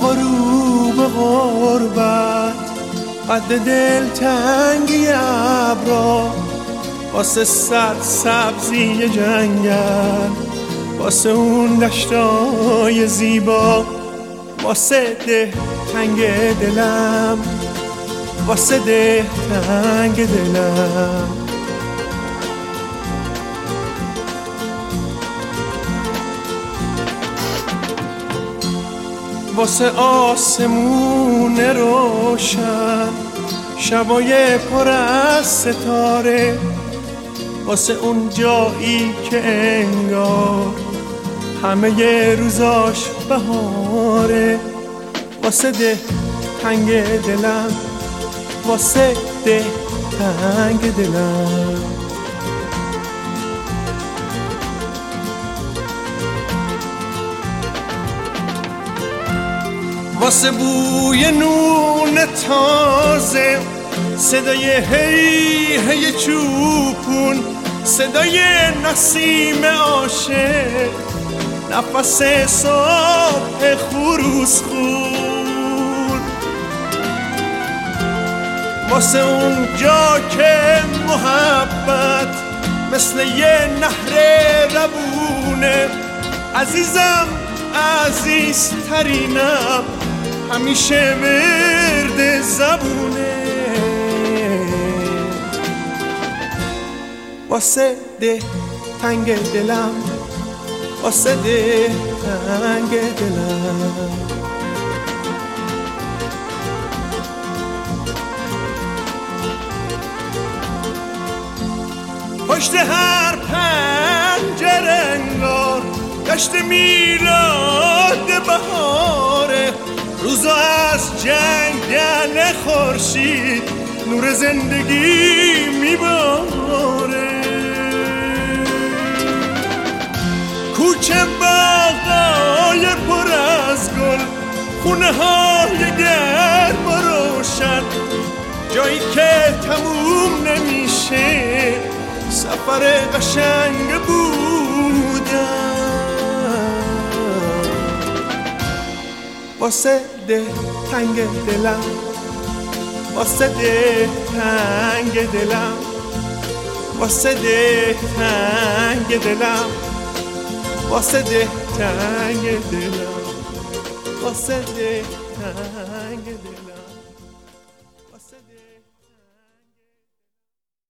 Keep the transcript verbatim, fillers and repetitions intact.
غروب غربت قد دل تنگی ابرا، واسه سر سبزی جنگل، واسه اون دشتای زیبا، واسه ده تنگ دلم، واسه ده تنگ دلم. واسه آسمون روشن، شبای پر از ستاره، واسه اون جایی که انگار همه ی روزاش بهاره، واسه ده تنگ دلم، واسه ده تنگ دلم. واسه بوی نون تازه، صدای هی هی چوپون، صدای نسیم عاشق، نفس صبح خروس خون. واسه اون جا که محبت مثل یه نهر روونه، عزیزم عزیزترینم، همیشه ورد زبونه. واسه ده تنگ دلم، واسه ده تنگ دلم. پشت هر پنجره انگار گشت میلاد بهاره، روزا از جنگل خورشید نور زندگی میباره. کوچه باغای پر از گل، خونه های گرم و روشن، جایی که تموم نمیشه سفر قشنگ بودن. واسه ده تنگ دلم، واسه ده تنگ دلم، واسه ده تنگ دلم، واسه ده تنگ دلم، واسه ده تنگ دلم.